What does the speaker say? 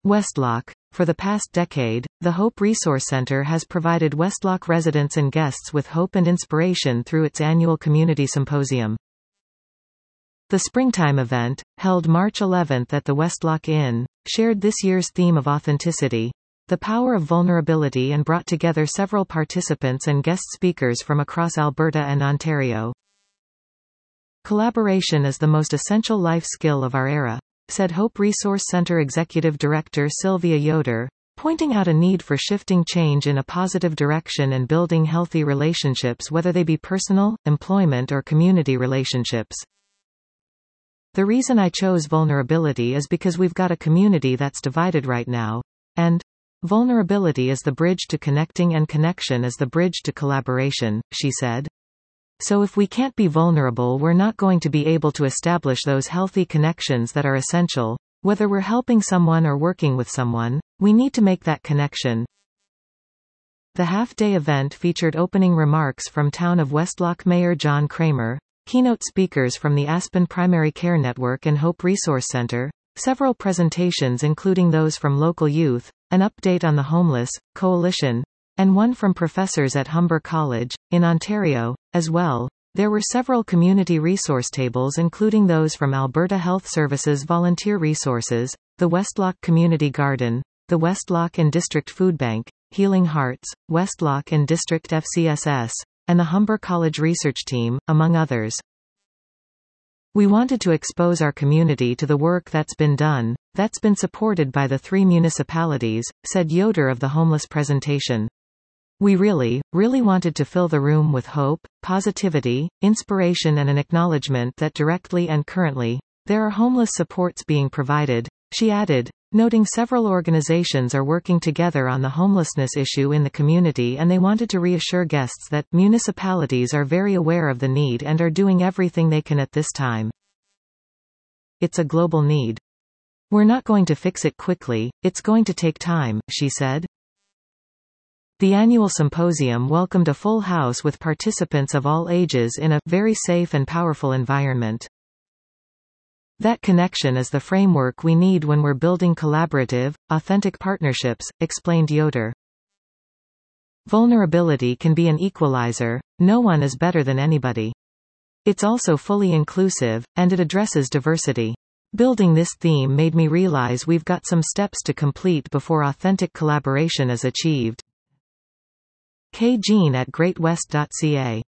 Westlock. For the past decade, the Hope Resource Center has provided Westlock residents and guests with hope and inspiration through its annual community symposium. The springtime event, held March 11 at the Westlock Inn, shared this year's theme of authenticity, the power of vulnerability, and brought together several participants and guest speakers from across Alberta and Ontario. Collaboration is the most essential life skill of our era, said Hope Resource Center Executive Director Sylvia Yoder, pointing out a need for shifting change in a positive direction and building healthy relationships, whether they be personal, employment, or community relationships. The reason I chose vulnerability is because we've got a community that's divided right now, and vulnerability is the bridge to connecting and connection is the bridge to collaboration, she said. So if we can't be vulnerable, we're not going to be able to establish those healthy connections that are essential. Whether we're helping someone or working with someone, we need to make that connection. The half-day event featured opening remarks from Town of Westlock Mayor John Kramer, keynote speakers from the Aspen Primary Care Network and Hope Resource Center, several presentations including those from local youth, an update on the Homeless Coalition, and one from professors at Humber College, in Ontario, as well. There were several community resource tables including those from Alberta Health Services Volunteer Resources, the Westlock Community Garden, the Westlock and District Food Bank, Healing Hearts, Westlock and District FCSS, and the Humber College Research Team, among others. We wanted to expose our community to the work that's been done, that's been supported by the 3 municipalities, said Yoder of the Homeless presentation. We really wanted to fill the room with hope, positivity, inspiration, and an acknowledgement that directly and currently, there are homeless supports being provided, she added, noting several organizations are working together on the homelessness issue in the community, and they wanted to reassure guests that municipalities are very aware of the need and are doing everything they can at this time. It's a global need. We're not going to fix it quickly, it's going to take time, she said. The annual symposium welcomed a full house with participants of all ages in a very safe and powerful environment. That connection is the framework we need when we're building collaborative, authentic partnerships, explained Yoder. Vulnerability can be an equalizer, no one is better than anybody. It's also fully inclusive, and it addresses diversity. Building this theme made me realize we've got some steps to complete before authentic collaboration is achieved. K. Jean at greatwest.ca